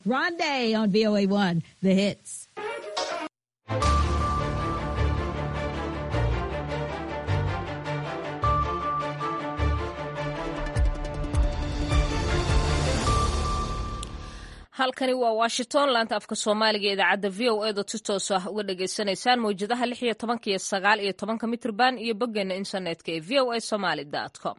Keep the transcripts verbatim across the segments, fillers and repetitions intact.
Rondé on V O A one, the hits. halkani waa Washington laanta afka Soomaaliga ee idaacadda V O A da si toos ah uga dhageysanaysaan mowjadaha lix iyo toban iyo sagaal iyo toban mitirban iyo boggeena internetka ee v o a somali dot com.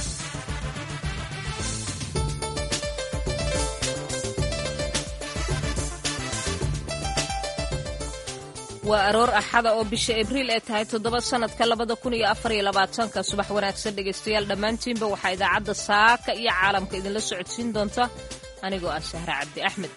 waa aroor axada oo bisha Abriil ee tahay toddoba sanadka labada kun iyo afar iyo labaatanka subax wanaagsan dhageystayaal dhammaantiinba waxaa idaacadda saaka iyo caalamka idinla socodsiin doonta anigoo ah Sahra Cabdi Axmed.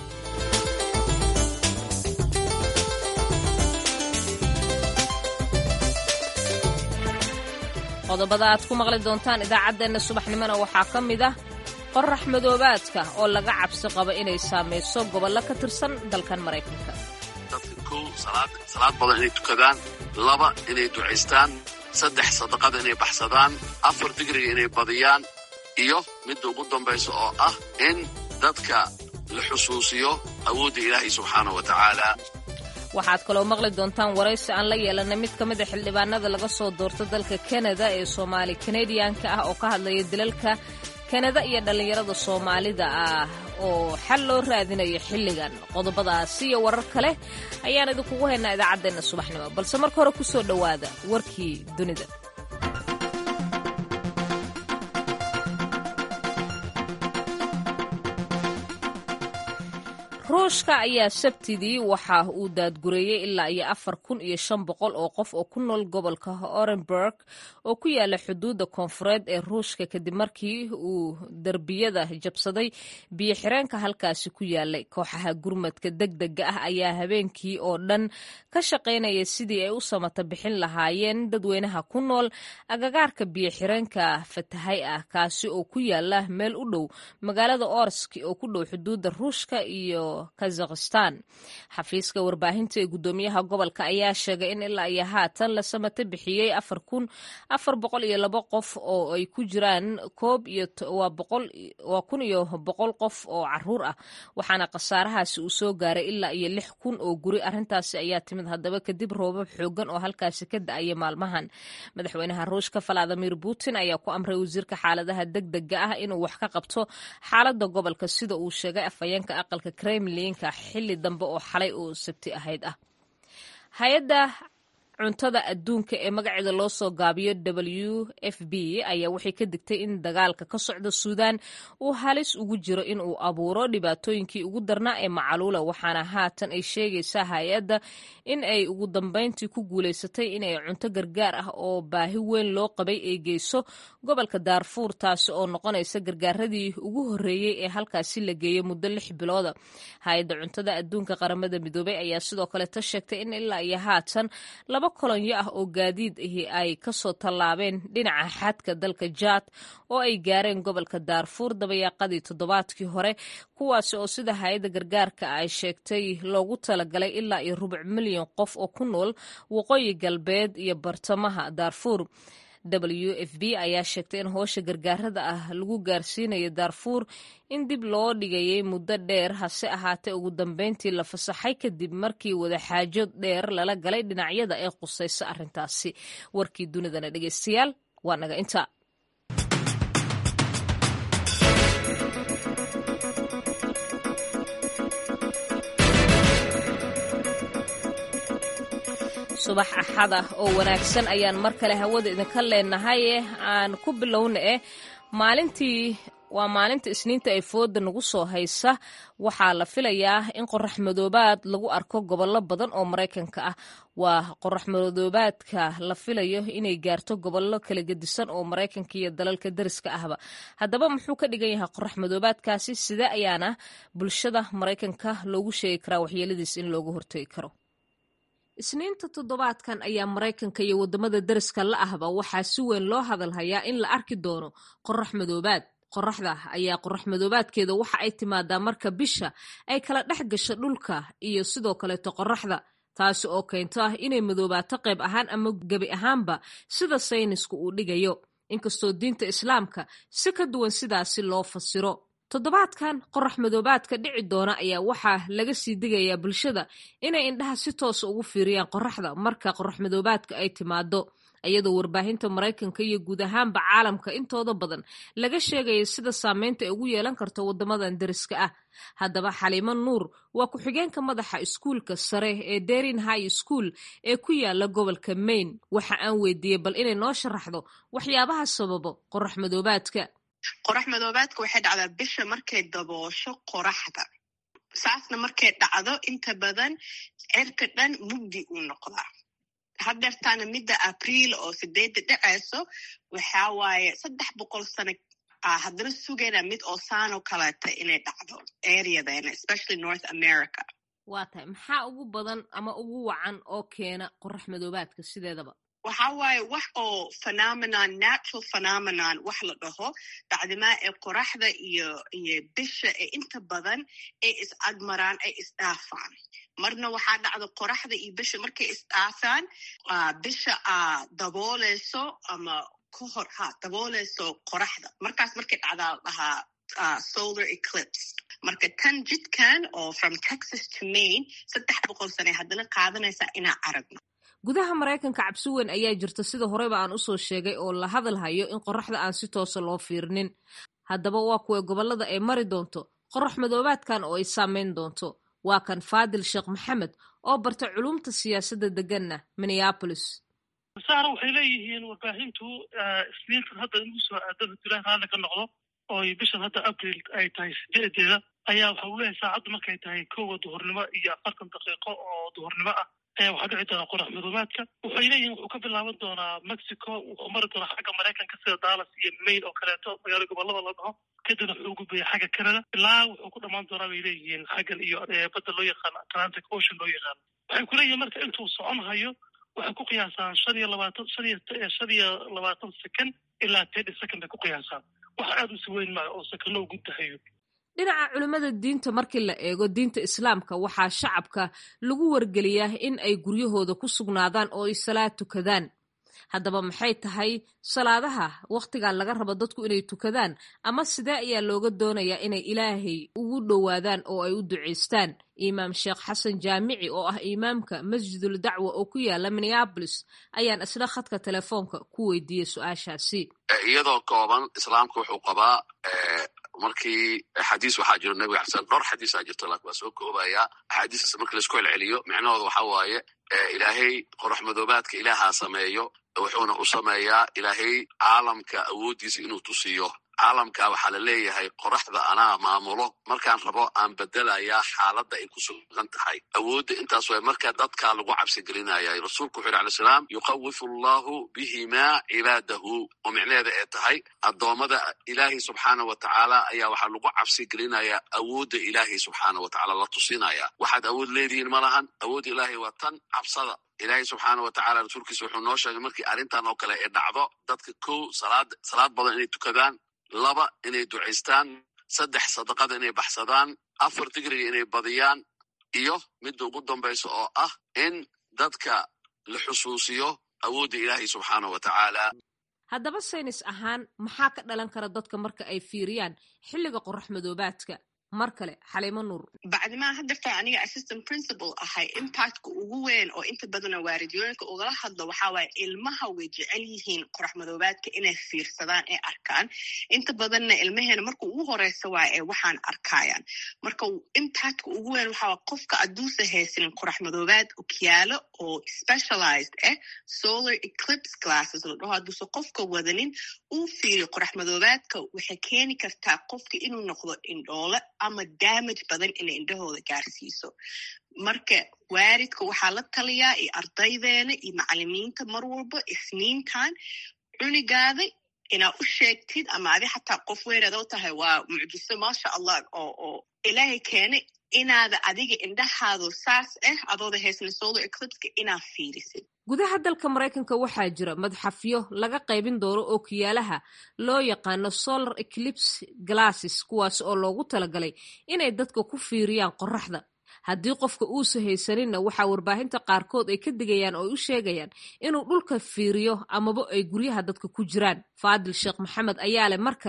qodobada aad ku maqli doontaan idaacaddeenna subaxnimona waxaa ka mid ah qorrax madoobaadka oo laga cabsi qabo inay saamayso gobollo ka tirsan dalkan Maraykanka. dadka kow salaad salaad badan inay tukadaan, laba inay ducaystaan, saddex sadaqada inay baxsadaan, afar digriga inay badiyaan, iyo midda ugu dambaysa oo ah in dadka la xusuusiyo awoodda ilaahay subxaanahu wa tacaala. waxaad kaloo maqli doontaan waraysi aan la yeelanay mid ka mid a xildhibaanada laga soo doorto dalka Canada ee Soomaali Canadianka ah oo ka hadlaya dilalka Canada iyo dhalinyarada Soomaalida ah oo xal loo raadinayo xilligan. qodobadaasi iyo warar kale ayaan idinkugu haynaa idaacaddeenna subaxnimo, balse marka hore ku soo dhowaada warkii dunida. ruushka ayaa sabtidii waxa uu daadgureeyey ilaa iyo afar kun iyo shan boqol oo qof oo ku nool gobolka Orenburg oo ku yaala xuduudda koonfureed ee ruushka kadib markii uu darbiyada jabsaday biyo xireenka halkaasi ku yaalay. kooxaha gurmadka degdega ah ayaa habeenkii oo dhan ka shaqaynaya sidii ay u samata bixin lahaayeen dadweynaha ku nool agagaarka biyo xireenka fatahay ah kaasi oo ku yaala meel u dhow magaalada Orsk oo ku dhow xuduudda ruushka iyo Kazakhstan. xafiiska warbaahinta ee gudoomiyaha gobolka ayaa sheegay in ilaa iyo haatan la samata bixiyey afar kun afar boqol iyo laba qof oo ay ku jiraan koob iyo waa boqol waa kun iyo boqol qof oo caruur ah, waxaana khasaarahaasi uu soo gaaray ilaa iyo lix kun oo guri. arrintaasi ayaa timid haddaba kadib roobab xoogan oo halkaasi ka da'aya maalmahan. madaxweynaha ruushka Vladimir Putin ayaa ku amray wasiirka xaaladaha degdega ah inuu wax ka qabto xaaladda gobolka sida uu sheegay afhayeenka aqalka Kremlinka xilli dambe oo xalay oo sabti ahayd ah. hay-adda cuntada adduunka ee magaceeda loo soo gaabiyo W F P ayaa waxay ka digtay in dagaalka ka socda Suudaan uu halis ugu jiro in uu abuuro dhibaatooyinkii ugu darnaa ee macaluula, waxaana haatan ay sheegaysaa hay-adda in ay ugu dambayntii ku guulaysatay inay cunto gargaar ah oo baahi weyn loo qabay ay geyso gobolka Darfur, taasi oo noqonaysa gargaaradii ugu horreeyey ee halkaasi la geeyo muddo lix bilooda. hay-adda cuntada adduunka qaramada midoobay ayaa sidoo kale ta sheegtay in ilaa iyo haatan laba kolonyo ah oo gaadiid ahi ay ka soo tallaabeen dhinaca xadka dalka Jaad oo ay gaareen gobolka Darfur dabayaaqadii toddobaadkii hore, kuwaasi oo sida hay-adda gargaarka ay sheegtay loogu talagalay ilaa iyo rubuc milyan qof oo ku nool waqooyi galbeed iyo bartamaha Darfur. W F P ayaa sheegtay in howsha gargaarada ah lagu gaarsiinayo Darfur in dib loo dhigayay muddo dheer, hase ahaatee ugu dambeyntii la fasaxay kadib markii wadaxaajo dheer lala galay dhinacyada ee qusaysa arrintaasi. warkii dunidana dhegeystayaal waa naga inta. subax axada oo wanaagsan ayaan mar kale hawada idinka leenahay. aan ku bilowna eh maalintii waa maalinta Isniinta ay fooda nagu soo haysa. waxaa la filayaa in qorrax madoobaad lagu arko gobollo badan oo Maraykanka ah. waa qorrax madoobaadka la filayo inay gaarto gobollo kala gedisan oo Maraykanka iyo dalalka dariska ahba. haddaba muxuu ka dhigan yahay qorrax madoobaadkaasi? sidee ayaana bulshada Maraykanka loogu sheegi karaa waxyeeladiis in looga hortagi karo? Isniinta toddobaadkan ayaa Maraykanka iyo wadamada dariska la ahba waxaa si weyn loo hadalhayaa in la arki doono qorrax madoobaad. qorraxda ayaa qorrax madoobaadkeeda waxa ay timaadaa marka bisha ay kala dhex gasho dhulka iyo sidoo kaleeto qorraxda, taasi oo keento ah inay madoobaato qayb ahaan ama gebi ahaanba sida saynisku uu dhigayo. inkastoo diinta Islaamka si ka duwan sidaasi loo fasiro. toddobaadkan qorax madoobaadka dhici doona ayaa waxaa laga sii digayaa bulshada inay indhaha si toosa ugu fiiriyaan qoraxda marka qorax madoobaadka ay timaado, iyadoo warbaahinta Maraykanka iyo guud ahaanba caalamka intooda badan laga sheegaya sida saameynta ay ugu yeelan karto wadamadan deriska ah. Haddaba Xaliimo Nuur waa ku-xigeenka madaxa iskuulka sare ee Derin High School ee ku yaala gobolka Maine. Waxa aan weydiiyey bal inay noo sharaxdo waxyaabaha sababo qorax madoobaadka. qorax madoobaadka waxay dhacdaa bisha markay daboosho qoraxda. saasna markay dhacdo inta badan cirka dhan mugdi uu noqdaa. haddeertaana midda abriil oo sideedda dhacayso waxaa waaye saddex boqol sano ah haddana sugayna mid oo saano kaleeta inay dhacdo areadeena, especially North America. waa tahay maxaa ugu badan ama ugu wacan oo keena qorax madoobaadka sideedaba? waxaa waaye wax oo phenomenon, natural phenomenon wax la dhaho, bacdimaa ee qoraxda iyo iyo bisha ee inta badan ay is-agmaraan, ay isdhaafaan. marna waxaa dhacda qoraxda iyo bisha markay isdhaafaan, bisha aa dabooleyso ama ka hor ha dabooleyso qoraxda. markaas markay dhacdaa dhahaa uh, solar eclipse. marka tan jidkan oo from Texas to Maine saddex boqol sane haddana qaadanaysaa inaan aragno. gudaha Maraykanka cabsi weyn ayaa jirta sida horeba aan usoo sheegay oo la hadal hayo in qoraxda aan si toosa loo fiirinin. haddaba waa kuwa gobolada ay mari doonto qorax madoobaadkan oo ay saameyn doonto. waa kan Faadil Sheekh Maxamed oo barta culumta siyaasadda deganna Minneapolis. saara waxay leeyihiin warbaahintu isniintan hadda inuu soo aadan Ilaahay raali ka noqdo oo bishan hadda April ay tahay sideedeeda ayaa waxa uu leeyahay saacadu markay tahay kowda duhurnimo iyo afartan daqiiqo oo duhurnimo ah ayaa waxaa dhici doona qorax madoobaadka. waxay leeyihiin wuxuu ka bilaaban doonaa Mexico, wuxuu mari doonaa xagga Maraykanka sida Dallas iyo Maine oo kaleeto magaalo gobolada la dhaho, kadibna wuxuu u gudbaya xagga Canada ilaa wuxuu ku dhammaan doonaa bay leeyihiin xaggan iyo badda loo yaqaan Atlantic Ocean loo yaqaan. waxay ku leeyihiin marka intuu socon hayo waxay ku qiyaasaan shan iyo labaatan shan iyo shan iyo labaatan second ilaa thirty second bay ku qiyaasaan. wax aad u si weyn maayo oo sakano ugu dahayo. dhinaca culimmada diinta markii la eego diinta islaamka waxaa shacabka lagu wargeliyaa in ay guryahooda ku sugnaadaan oo ay salaad tukadaan. haddaba maxay tahay salaadaha wakhtigan laga rabo dadku inay tukadaan, ama sidee ayaa looga doonayaa inay ilaahay ugu dhowaadaan oo ay u ducaystaan? imaam sheekh xasan jaamici oo ah imaamka masjidul dacwa oo ku yaala Minneapolis ayaan isla khadka telefoonka ku weydiiyey su-aashaasi. iyadoo kooban islaamku wuxuu qabaa markii xadiis waxaa jiro nabiga xasan dhowr xadiis aa jirto laakiin waa soo koobayaa axaadiistaas markii laisku celceliyo micnahooda waxaa waaye ilaahay qorax madoobaadka ilaahaa sameeyo, wuxuuna u sameeyaa ilaahay caalamka awooddiisa inuu tusiyo. caalamka waxaa la leeyahay qoraxda anaa maamulo, markaan rabo aan bedelayaa xaaladda ay ku sugan tahay. awoodda intaas way markaa dadkaa lagu cabsi gelinaya. rasuulku wuxuu yidhi alayhi salaam yuqawifu allahu bihimaa cibaadahu, oo micnaheeda ee tahay addoommada ilaahay subxaana wa tacaala ayaa waxaa lagu cabsi gelinayaa awoodda ilaahay subxaana wa tacaala la tusinaya. waxaad awood leedihiin ma lahan, awoodda ilaahay waa tan cabsada. ilaahay subxaana wa tacaala rasuulkiisa wuxuu noo sheegay markii arrintan oo kale ay dhacdo dadka kow salaad salaad badan inay tukadaan, laba inay ducaystaan, saddex sadaqada inay baxsadaan, afar digriga inay badiyaan, iyo midda ugu dambaysa oo ah in dadka la xusuusiyo awoodda ilaahay subxaana wa tacaala. haddaba saynis ahaan maxaa ka dhalan kara dadka marka ay fiiriyaan xilliga qorax madoobaadka? mar kale Xaliimo Nuur. bacdimaa haddeerta aniga assistant principal ahay, impactka ugu weyn oo inta badana waaridiyooyinka ugala hadlo waxaa waaye ilmaha way jecel yihiin qorax madoobaadka inay fiirsadaan ee arkaan. inta badanna ilmaheena marka ugu horeysa waa ee waxaan arkayaan. marka impactka ugu weyn waxaa waa qofka adduusa haysanin qorax madoobaad okyaalo oo specialized eh solar eclipse glasses la dhaho, hadduusa qofka wadanin uu fiiriyo qorax madoobaadka waxay keeni kartaa qofka inuu noqdo indhoole ama damage badan inay indhahooda gaarsiiso. marka waaridka waxaa la taliyaa iyo ardaydeena iyo macalimiinta mar walba isniintan cunigaada inaa u sheegtid, ama adi xataa qof weynad oo tahay waa mucjiso maasha allah oo oo ilaahay keenay inaada adiga indhahaado saas ah adooda haysan solar eclipse-ka inaa fiirisid. gudaha dalka Maraykanka waxaa jira madxafyo laga qaybin doono oo kiyaalaha loo yaqaano solar eclipse glasses, kuwaas oo loogu talagalay inay dadka ku fiiriyaan qoraxda. haddii qofka uusa haysaninna waxaa warbaahinta qaarkood ay ka digayaan oo u sheegayaan inuu dhulka fiiriyo amaba ay guryaha dadka ku jiraan. Faadil Sheekh Maxamed ayaa leh mar kale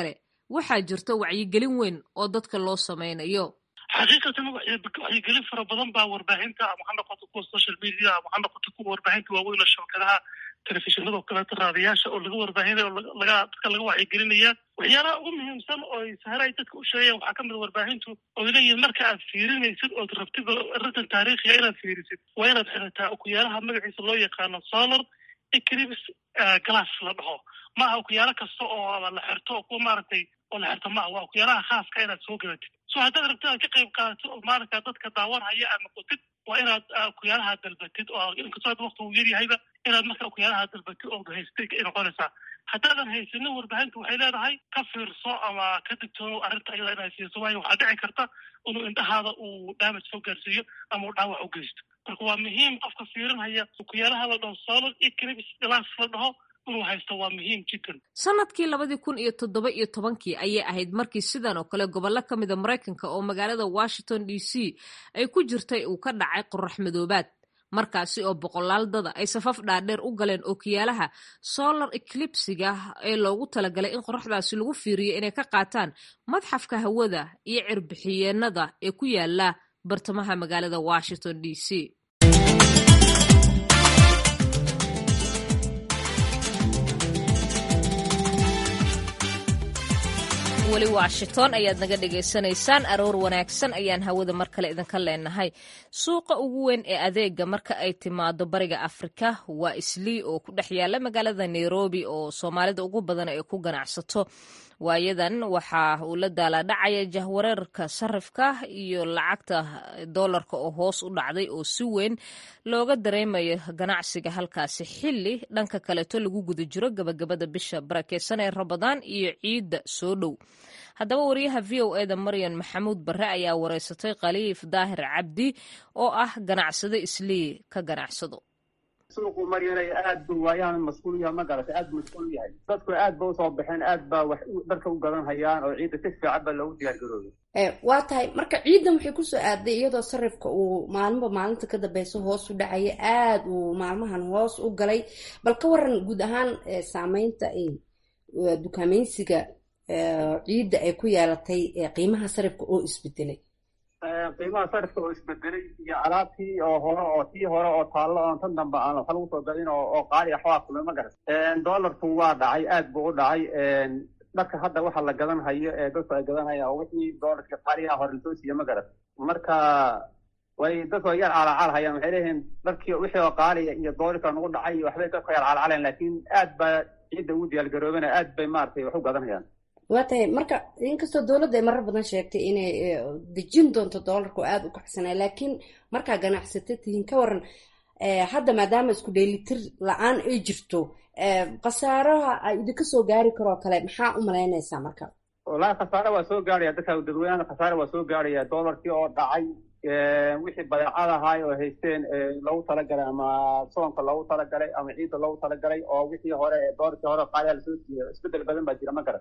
waxaa jirta wacyigelin weyn oo dadka loo samaynayo. xaqiiqatan wacyigelin fara badan baa warbaahinta ama ha noqoto kuwa social media ama ha noqoto kuwa warbaahinta waaweyn oo shabakadaha telefishinada oo kaleeto raadiyaasha oo laga warbaahinaya oo laga dadka laga wacyigelinaya. waxyaalaha ugu muhiimsan oo sahara ay dadka u sheegayaan waxaa kamid warbaahintu oo leeyihiin marka aad fiirinaysid ood rabtid arrintan taariikhiga inaad fiirisid waa inaad xirataa okuyaalaha magaciisa loo yaqaano solar eclipse glass la dhaho. maaha okuyaalo kasta oo la xirto oo kuwa maaragtay oo la xirto maaha waa okuyaalaha khaaska inaad soo gadatid. so haddaad rabtid aad ka qayb qaadato oo maaragta dadka daawanhaya aad noqotid waa inaad okuyaalaha dalbatid oo inkastoo hadda waqti uu yaryahayba inaad marka okuyaalaha dalbatid oo haystay ay noqonaysaa. haddaadan haysanin warbaahintu waxay leedahay ka fiirso ama ka digtoono arrinta ayada inaad siiso waayo waxaa dhici karta inuu indhahaada uu damage soo gaarsiiyo ama uu dhaawac u geysto. marka waa muhiim qofka fiirinhaya okuyaalaha la dhaho solar eclipse glass la dhaho inuu haysto waa muhiim jiddan. sanadkii labadii kun iyo toddoba iyo tobankii ayay ahayd markii sidan oo kale gobollo ka mida Maraykanka oo magaalada Washington D C ay ku jirtay uu ka dhacay qorrax madoobaad. markaasi oo boqolaal dada ay safaf dhaadheer u galeen ookiyaalaha solar eclipsiga ee loogu talagalay in qorraxdaasi lagu fiiriyo inay ka qaataan madxafka hawada iyo cirbixiyeenada ee ku yaala bartamaha magaalada Washington D C. weli Washington ayaad naga dhageysanaysaan. aroor wanaagsan ayaan hawada mar kale idinka leenahay. suuqa ugu weyn ee adeega marka ay timaado bariga Afrika waa Islii oo ku dhex yaala magaalada Nairobi oo Soomaalida ugu badan ay ku ganacsato. waayadan waxa uu la daaladhacaya jahwareerka sarifka iyo lacagta doolarka oo hoos u dhacday oo si weyn looga dareemayo ganacsiga halkaasi xilli dhanka kaleeto lagu guda jiro gabagabada bisha barakeysan ee Ramadaan iyo ciida soo dhow. haddaba wariyaha V O A da Maryan Maxamuud Barre ayaa wareysatay Khaliif Daahir Cabdi oo ah ganacsade Islii ka ganacsado. suuqu maryanay aad buu waayaan mas'uul yahay ma garatay aad buu mas'uul yahay dadku aad buu soo baxeen aad baa wax dadka u gadan hayaan oo ciida si fiican baa loogu diyaar garooday. ee waa tahay marka ciidan waxay ku soo aaday iyadoo sarifka uu maalinba maalinta ka dambayso hoos u dhacay aad uu maalmahan hoos u galay bal ka waran guud ahaan saameynta ee dukaameysiga ciida ay ku yeelatay qiimaha sarifka oo isbedelay. qiimaha sarifka oo isbedelay iyo alaabtii oo hore oo tii hore oo taallo oo tan dambe aan wax lagu soo gadin oo oo qaali ah waa kulma garan. doolarku waa dhacay aad buu u dhacay. dharka hadda waxa la gadan hayo ee dadku ay gadan hayaan oo wixii doolarka qaaliga hore soo siiyo ma garan. marka way dadku yar calacal hayaan waxay leeyihiin dharkii wixii oo qaaliga iyo doolarka nagu dhacay waxbay dadku yar calacaleen laakiin aad baa ciida u diyaar garoobana aad bay maartay wax u gadan hayaan. waa tahay marka inkastoo dowladda ay marar badan sheegtay inay dejin doonto doolarku aad u kacsanaa laakiin markaa ganacsato tihiin ka waran hadda maadaama isku dheelitir la-aan ay jirto khasaaraha ay idinka soo gaari karoo kale maxaa u malaynaysaa marka? wallaahi khasaare waa soo gaaraya dadka dadweynaha khasaare waa soo gaaraya doolarkii oo dhacay wixii badeecad ahaay oo haysteen loogu talagalay ama soonka loogu talagalay ama ciidda loogu talagalay oo wixii hore doolarkii hore qaaliga lasoo siiyo isbedel badan baa jira ma garan.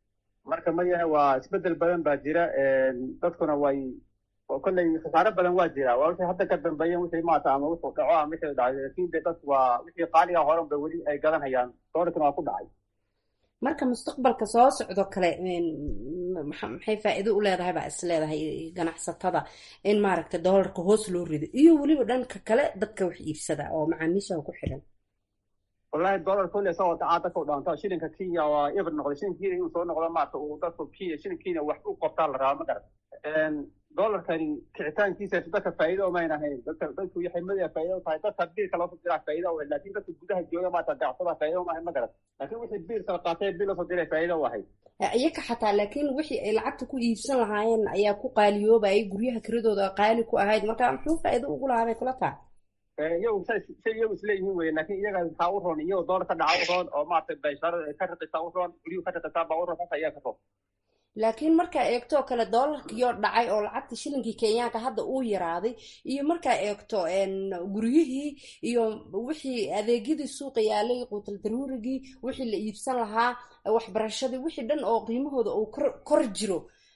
marka mayaha waa isbedel badan baa jira dadkuna way kolley khasaare badan waa jira waa wixii hadda ka dambeeyeen wixii maata ama wuxuu dhaco ama wixii dhacay laakiin de dadku waa wixii qaaliga hore ba weli ay gadan hayaan doolarkuna waa ku dhacay. marka mustaqbalka soo socdo kale maxay faa'iido u leedahay baa is leedahay ganacsatada in maaragta doolarka hoos loo rido iyo weliba dhanka kale dadka wax iibsada oo macaamiisha ku xiran. والله الدولار كله سوى تعاطى كودان تا شيلين كينيا ويبر نقد شيلين كينيا يوصل نقد ما تو دكتور كينيا شيلين كينيا وحقوق قطار راه ما قدر ان دولار كان كعتان كيسه تدك فايده وما ينهي دكتور دكتور يحمل فايده فايده تبديل كلا تدرع فايده ولا تين دكتور جودها جوده ما تدع صلا فايده وما ما قدر لكن وحي بير سلطاتين بيل صدر فايده واحد iyaka xataa laakiin wixii ay lacagta ku iibsan lahaayeen ayaa ku qaaliyooba ay guryaha kiradooda qaali ku ahayd marka muxuu faa'iido ugu lahaabay kula taa iyagu say iyagu isleeyihiin wey laakiin iyaga waxaa u roon iyagoo doolar ka dhaca u roon oo maaragtay baysharo ka raqisaa u roon guryuhu ka raqisaa baa u roon saas ayaa ka roon laakiin markaa eegto kale doolarkiiyoo dhacay oo lacagta shilinkii kenyaanka hadda uu yaraaday iyo markaa eegto guryihii iyo wixii adeegyadii suuqa yaalay quutal daruurigii wixii la iibsan lahaa waxbarashadii wixii dhan oo qiimahooda uu kor jiro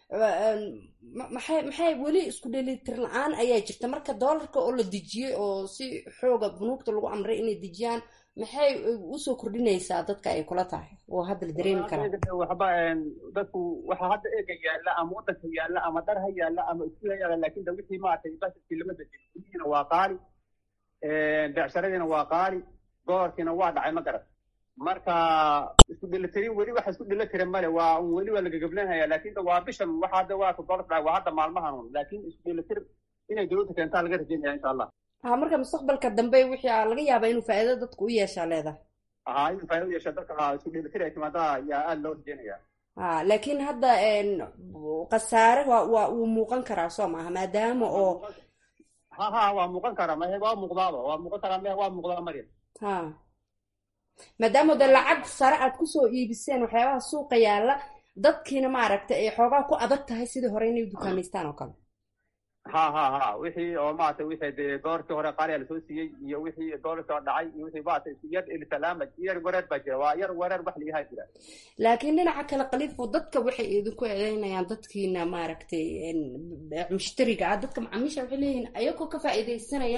maxay maxay weli isku dheelitir la-aan ayaa jirta marka doolarka oo la dejiyey oo si xooga bunuugta lagu amray inay dejiyaan maxay usoo kordhinaysaa dadka ay kula tahay oo hadda la dareemi karaa waxba dadku waxa hadda eega yaalla ama wadanka yaalla ama dhar ha yaalla ama isku yaalla laakiin wixii maartay baskii lama beddelin waa qaali beecsharadiina waa qaali dolarkiina waa dhacay ma garan marka isku dheelitirin weli waxa isku dheelitirin male waa weli waa laga gablanaya laakiin waa bishan waxa hadda waa dolar dhacay waa hadda maalmahan laakiin isku dheleetir inay dawladda keentaa laga rajaynaya insha Allah ha marka mustaqbalka dambe wixii laga yaabaa inuu faa'iido dadku u yeeshaa leedahay ha inuu faa'iido u yeeshaa dadka isku dheelitir ay timaada yaa aad loo rajaynaya ha laakiin hadda qasaare waa uu muuqan karaa soo maaha maadaama oo ha ha waa muuqan karaa ma waa muuqdaaba waa muuqan karaa ma waa muuqdaa Maryam ha maadaama da lacag sare aad ku soo iibiseen waxyaabaha suuqa yaala dadkiina ma aragtay ay xoogaa ku adag tahay sidii hore inay dukaamaystaan oo kale ha ha ha wixii oo maartay wixii de doorkii hore qaali la soo siiyay iyo wixii doorka dhacay iyo wixii baatay isku yar il salaamad yar wareer baa jira waa yar wareer wax liiha jira laakiin dhinaca kale qaliif dadka waxay idinku eedeynayaan dadkiina ma aragtay mushtariga dadka macaamiisha waxay leeyihiin ayagoo ka faa'iideysanaya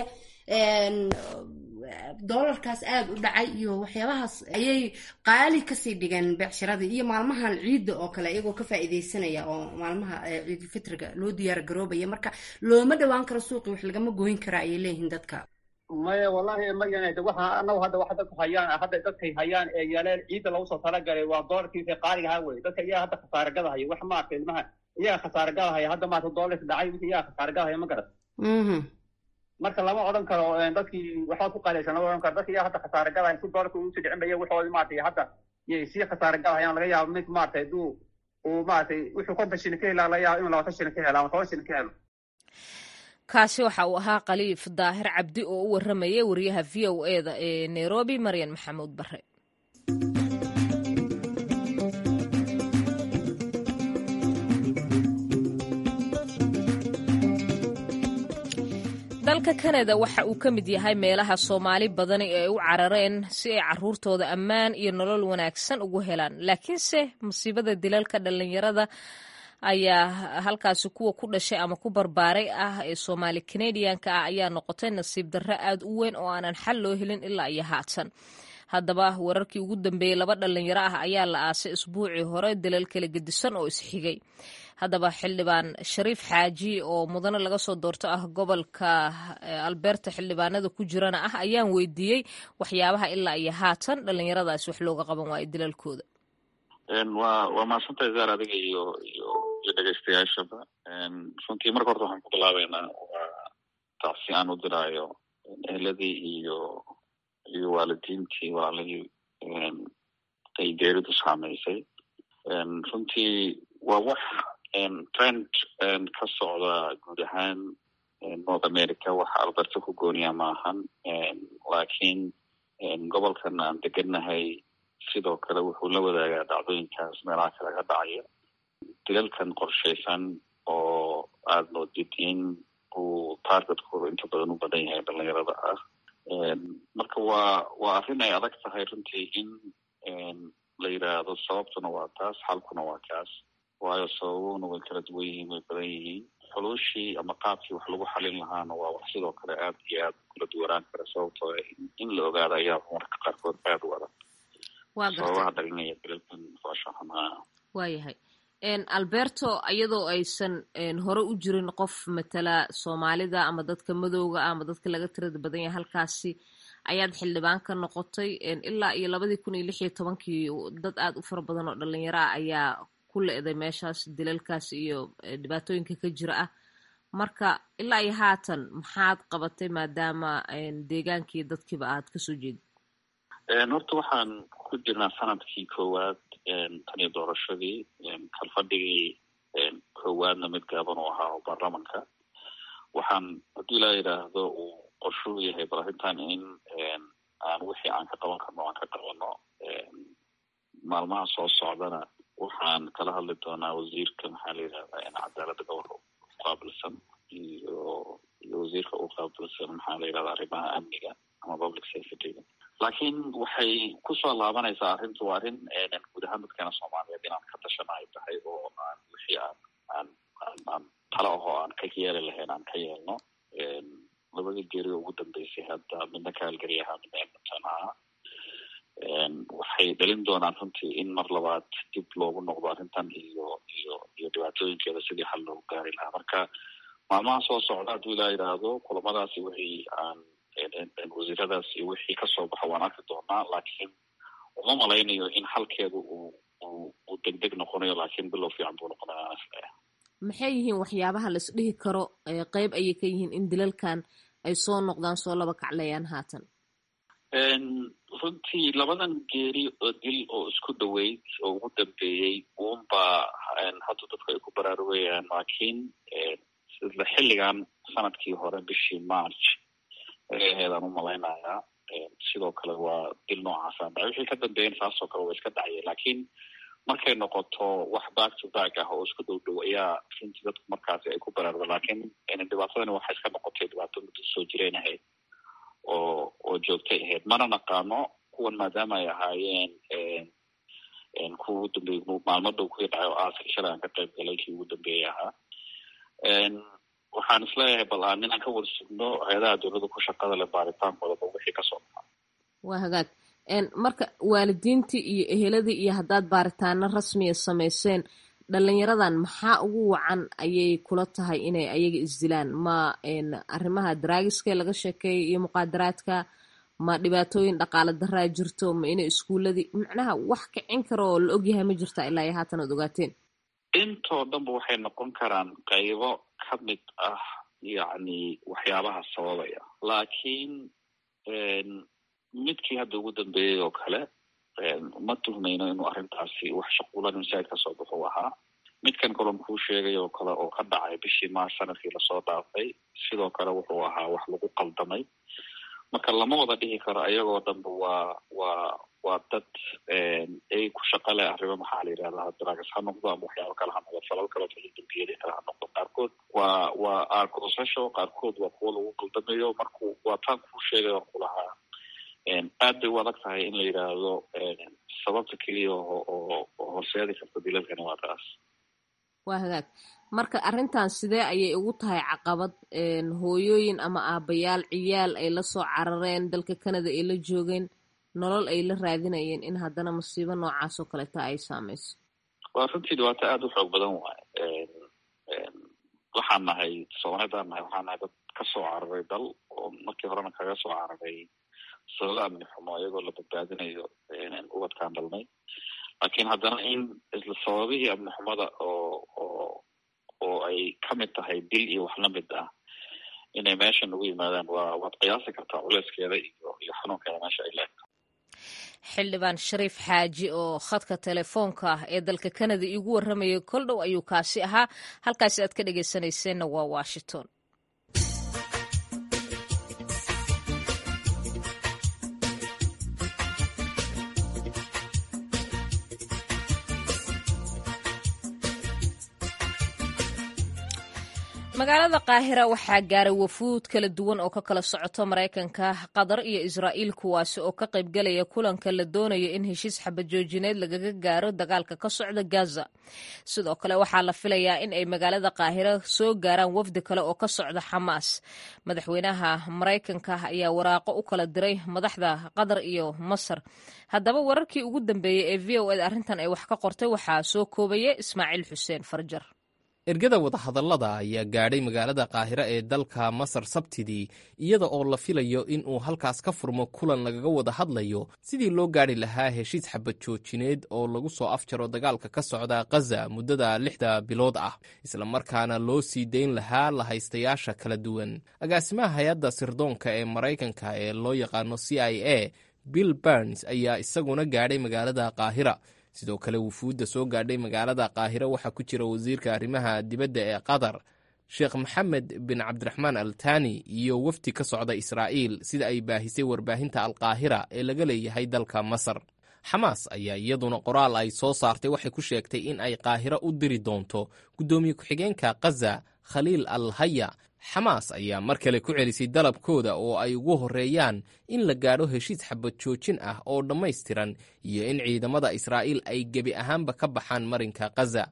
doolarkaas aad u dhacay iyo waxyaabahaas ayay qaali kasii dhigeen beecsharadii iyo maalmahan ciidda oo kale iyagoo ka faa'iideysanaya oo maalmaha ciidul fitriga loo diyaar garoobaya marka looma dhawaan karo suuqi wax lagama gooyin karaa ayay leeyihiin dadka maya wallahi maryana waxa anagu hadda waxa dadku hayaan hadda dadkay hayaan ee yaaleen ciidda lagu soo talagalay waa doolarkii qaaliga ha way dadka iyaga hadda khasaare gadahay wax ma arkay ilmaha iyaga khasaare gadahay hadda ma doolarka dhacay wixii iyaga khasaare gadahay ma garan mhm marka lama oran karo dadkii waxa ku qaalaysan lama oran karo dadkii hadda khasaare gadahay si dolarku uu sidicin bay waxooda maartay hadda yey si khasaare gadahayaan laga yaabo mid maartay duu uu maartay wuxuu konton shilin ka helaa laga yaabo inuu labaatan shilin ka helo ama toban shilin ka helo kaasi waxa uu ahaa Khaliif Daahir Cabdi oo u waramayay wariyaha V O A da ee Nairobi Maryan Maxamuud Barre dalka Canada waxa uu ka mid yahay meelaha Soomaali badan ee u carareen si ay caruurtooda ammaan iyo nolol wanaagsan ugu helaan laakiinse musiibada dilalka dhalinyarada ayaa halkaasi kuwa ku dhashay ama ku barbaaray ah ee Soomaali Canadianka ah ayaa noqotay nasiib darro aad u weyn oo aanan xal loo helin ilaa iyo haatan haddaba wararkii ugu dambeeyay laba dhalinyaro ah ayaa la aasay isbuucii hore dilal kala gedisan oo isxigay haddaba xildhibaan Shariif Xaaji oo mudane laga soo doorto ah gobolka Alberta xildhibaanada ku jirana ah ayaan weydiiyey waxyaabaha ilaa iyo haatan dhalinyaradaas wax looga qaban waayo dilalkooda een waa waa maasantay zaar adiga iyo iyo iyo dhageystayaashaba een runtii marka hore waxaan ku bilaabeynaa waa taasi aan u diraayo eheladii iyo iyo waalidiintii walaalihii een ay geeridu saameysay een runtii waa wax trend ka socda guud ahaan North America waxa Alberta ku gooniya maahan laakiin gobolkan aan deganahay sidoo kale wuxuu la wadaagaa dhacdooyinkaas meelaha kale ka dhacaya dilalkan qorshaysan oo aad moodid in uu targetkooda inta badan u badan yahay dhalinyarada ah marka waa waa arrin ay adag tahay runtii in la yidhaahdo sababtuna waa taas xalkuna waa kaas waayo sababuna way kala duwan yihiin way badan yihiin xuluushii ama qaabkii wax lagu xalin lahaana waa wax sidoo kale aad iyo aad kula duwanaan kara sababtoo in la ogaado ayaa marka qaarkood aad u adag sababaha dhalinaya dilalkan fooshaxamaa waayahay Alberto iyadoo aysan hore u jirin qof matala Soomaalida ama dadka madowga ama dadka laga tirada badan yahay halkaasi ayaad xildhibaan ka noqotay ilaa iyo labadii kun iyo lix iyo tobankii dad aad u fara badan oo dhalinyaro ah ayaa ku leeday meeshaas dilalkaas iyo dhibaatooyinka ka jira ah marka ilaa iyo haatan maxaad qabatay maadaama deegaankii dadkiiba aad ka soo jeedid horta waxaan ku jirnaa sanadkii koowaad tan iyo doorashadii kalfadhigii koowaadna mid gaaban oo ahaa oo baarlamanka waxaan haddii la yidhaahdo uu qorshuu yahay bal arrintan in aan wixii aan ka qaban karno aan ka qabano maalmaha soo socdana waxaan kala hadli doonaa wasiirka maxaa la yidhahdaa cadaaladda gobolka uqaabilsan iyo iyo wasiirka u qaabilsan maxaa la yidhahdaa arrimaha amniga ama public safetyga laakiin waxay kusoo laabanaysaa arrintu waa arrin guud ahaan dadkeena Soomaaliyeed inaan ka tashana ay tahay oo aan wixii aan aan aan talo ahoo aan ka yeeli lahayn aan ka yeelno labadii geeri ugu dambeysay hadda midna kaalgariyaha midna edmonton ahaa waxay dhalin doonaan runtii in mar labaad dib loogu noqdo arrintan iyo iyo iyo dhibaatooyinkeeda sidii xal loogu gaari lahaa. marka maalmaha soo socda hadduu ilaa yidhaahdo kulamadaasi wixii aan wasiiradaas iyo wixii kasoo baxa waan arki doonaa, laakiin uma malaynayo in xalkeedu uu uu degdeg noqonayo, laakiin bilow fiican buu noqonaya. maxay yihiin waxyaabaha la isdhihi karo qeyb ayay ka yihiin in dilalkan ay soo noqdaan, soo laba kacleeyaan haatan? runtii labadan geeri oo dil oo isku dhaweyd oo ugu dambeeyey uunbaa hadda dadku ay ku baraarugayaan, laakiin sida xilligan sanadkii hore bishii march eeheedaan u malaynayaa sidoo kale waa dil noocaasaan dhacay. wixii ka dambeeyan saasoo kale waa iska dhacya, laakiin markay noqoto wax back to back ah oo isku dhow dhow ayaa runtii dadku markaasi ay ku baraaruga, laakiin dhibaatadani waxay iska noqotay dhibaato muddo soo jireen ahayd oo oo joogtay ahayd. mana naqaano kuwan maadaama ay ahaayeen kuwa ugu dambeeyey maalmo dhow kuwii dhacay oo aaska shalay aan ka qayb galay kii ugu dambeeyey ahaa. waxaan isleeyahay bal aan inaan ka wada sugno hay-adaha dowladda ku shaqada leh baaritaankoodaba wixii kasoo baxa. waa hagaag. marka waalidiintii iyo eheladii iyo haddaad baaritaano rasmiya samayseen, dhalinyaradan maxaa ugu wacan ayay kula tahay inay ayaga isdilaan? ma arrimaha daraagiska laga sheekeeyo iyo muqaadaraadka, ma dhibaatooyin dhaqaale daraa jirto, ma inay iskuuladii macnaha wax kicin karo oo la ogyahay ma jirta ilaa iyo haatan ood ogaateen? intoo dhanba waxay noqon karaan qaybo ka mid ah yacni waxyaabaha sababaya, laakiin midkii hadda ugu dambeeyey oo kale ma tuhmayno inuu arrintaasi wax shaquulan masaajid kasoo baxo ahaa. midkan kalon kuu sheegay oo kale oo ka dhacay bishii maars sanadkii lasoo dhaafay sidoo kale wuxuu ahaa wax lagu qaldamay. marka lama wada dhihi karo ayagoo dhanba waa waa waa dad ay ku shaqo leh arrimo maxaa la yidhahdaa drugs ha noqdo ama waxyaabo kale ha noqdo, falal kaloo dambiyada kale ha noqdo. qaarkood waa waa argosasho, qaarkood waa kuwo lagu qaldamayo. marku waa taan kuu sheegay oo kulahaa aad bay u adag tahay in la yidhaahdo sababta keliya oo oo horseedi karta dilalkani waa taas. waa hagaag. marka arrintan sidee ayay ugu tahay caqabad hooyooyin ama aabayaal ciyaal ay la soo carareen dalka Canada ay la joogeen, nolol ay la raadinayeen, in haddana masiibo noocaas oo kaleta ay saameyso? waa runtii dhibaato aada u xoog badan waaye. waxaan nahay soomaalidaan nahay waxaan nahay dad kasoo cararay dal oo markii horena kaga soo cararay sababo amni xumo iyagoo la badbaadinayo ubadkaan dhalnay, laakiin haddana in isla sababihii amni xumada oo oo oo ay kamid tahay dil iyo wax lamid ah inay meeshan ugu yimaadaan waa waad qiyaasi kartaa culeyskeeda iyo iyo xanuunkeeda meesha ay leedahay. xildhibaan shariif xaaji oo khadka telefoonka ah ee dalka Canada igu warramayay kol dhow ayuu kaasi ahaa. halkaasi aad ka dhegaysanayseena waa Washington. magaalada qaahira waxaa gaaray wafuud kala duwan oo ka kala socoto Mareykanka, Qatar iyo Israa'iil, kuwaasi oo ka qayb galaya kulanka la doonayo in heshiis xabadjoojineed lagaga gaaro dagaalka ka socda Gaza. sidoo kale waxaa la filayaa in ay magaalada qaahira soo gaaraan wafdi kale oo ka socda Xamaas. madaxweynaha Mareykanka ayaa waraaqo u kala diray madaxda Qatar iyo Masar. haddaba wararkii ugu dambeeyey ee V O A arrintan ay wax ka qortay waxaa soo koobaya Ismaaciil Xuseen Farjar. ergada wadahadallada ayaa gaadhay magaalada qaahira ee dalka Masar sabtidii, iyada oo la filayo in uu halkaas ka furmo kulan lagaga wada hadlayo sidii loo gaadhi lahaa heshiis xabad joojineed oo lagu soo afjaro dagaalka ka socda Gaza muddada lixda bilood ah, isla markaana loo sii dayn lahaa lahaystayaasha kala duwan. agaasimaha hay-adda sirdoonka ee Mareykanka ee loo yaqaano C I A Bill Burns ayaa isaguna gaadhay magaalada qaahira. sidoo kale wufuudda soo gaadhay magaalada qaahira waxaa ku jira wasiirka arrimaha dibadda ee Qatar Sheekh Maxamed bin Cabdiraxmaan Al Thani iyo wafdi ka socda Israa'iil, sida ay baahisay warbaahinta Al Qaahira ee laga leeyahay dalka Masar. Xamaas ayaa iyaduna qoraal ay soo saartay waxay ku sheegtay in ay qaahira u diri doonto guddoomiye ku-xigeenka Gaza Khaliil Al Haya. Xamaas ayaa mar kale ku celisay dalabkooda oo ay ugu horeeyaan in la gaadho heshiis xabad joojin ah oo dhammaystiran iyo in ciidamada Israa'iil ay gebi ahaanba ka baxaan marinka Gaza.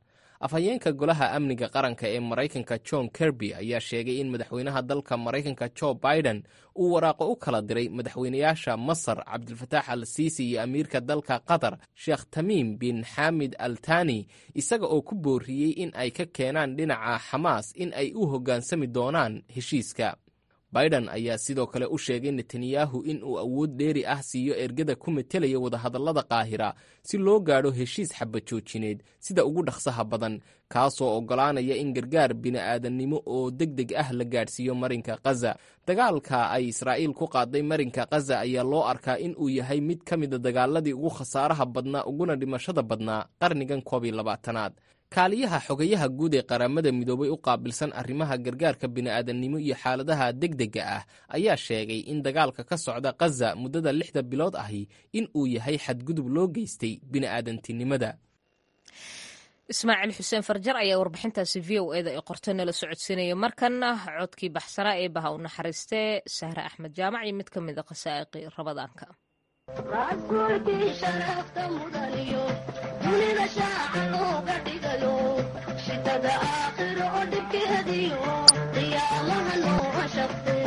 afhayeenka golaha amniga qaranka ee maraykanka john kirby ayaa sheegay in madaxweynaha dalka maraykanka joe biden uu waraaqo u kala diray madaxweynayaasha masar cabdilfataax al siisi iyo amiirka dalka qatar sheekh tamiim bin xamid al tani isaga oo ku booriyey in ay ka keenaan dhinaca xamaas in ay u hoggaansami doonaan heshiiska. biden ayaa sidoo kale u sheegay netanyahu in uu awood dheeri ah siiyo ergada ku metelaya wadahadallada qaahira si loo gaadho heshiis xabadjoojineed sida ugu dhaqsaha badan kaasoo oggolaanaya in gargaar bini'aadannimo oo deg deg ah la gaadhsiiyo marinka khaza. dagaalka ay israa'iil ku qaaday marinka khaza ayaa loo arkaa in uu yahay mid ka mida dagaaladii ugu khasaaraha badnaa uguna dhimashada badnaa qarnigan koob iyo labaatanaad. kaaliyaha xogayaha guud ee qaramada midoobay u qaabilsan arrimaha gargaarka bini'aadannimo iyo xaaladaha degdega ah ayaa sheegay in dagaalka ka socda khaza muddada lixda bilood ahi in uu yahay xadgudub loo geystay bini'aadantinimada. ismaaciil xuseen farjar ayaa warbixintaasi v o eda ee qortay nala socodsiinaya. markana codkii baxsanaa ee baha u naxariistee sahre axmed jaamac iyo mid ka mid a qasaa'iqii rabadaanka. rasuulkii sharafta mudaniyo dunida shaaca looga dhigayo shidada aakhiro oo dhibkeediyo qiyaamaha nooga shaqee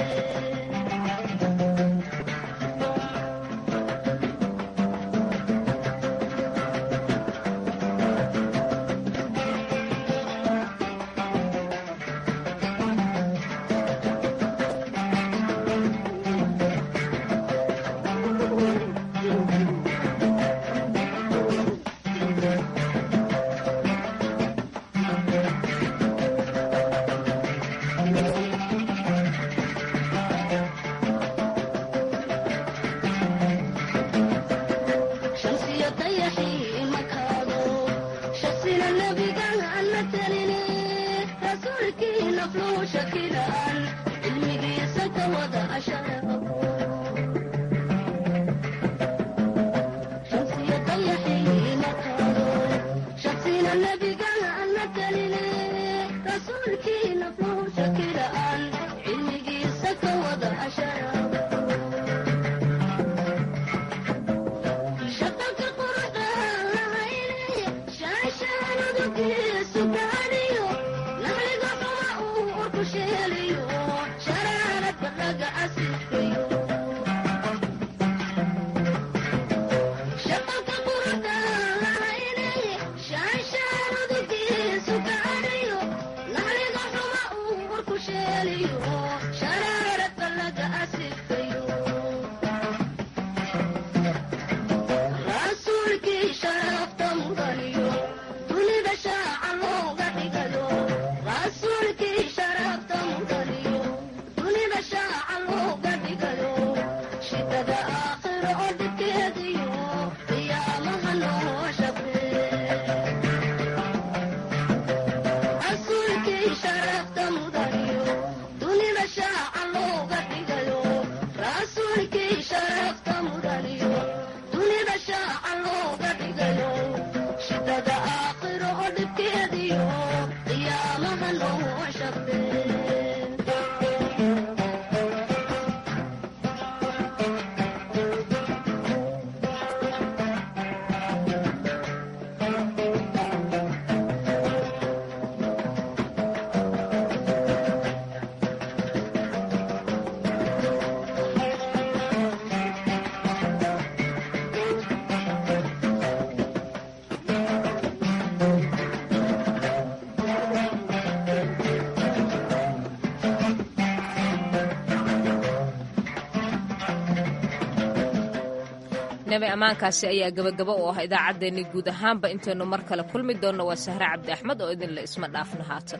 nabi ammaankaasi ayaa gabagabo u ah idaacaddeenni guud ahaanba intaynu mar kale kulmi doonno waa sahre cabdi axmed oo idinla isma dhaafna haatan.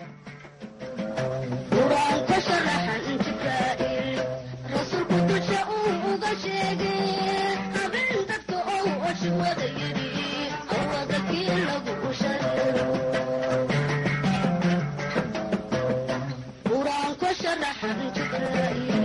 qur-aanka sharaxan jibraa'il rasuulku dusha uu uga sheegay habeen dadka ou oshi wada yidhi awada kii lagu shareero qur-aanka sharaxan jibraa'il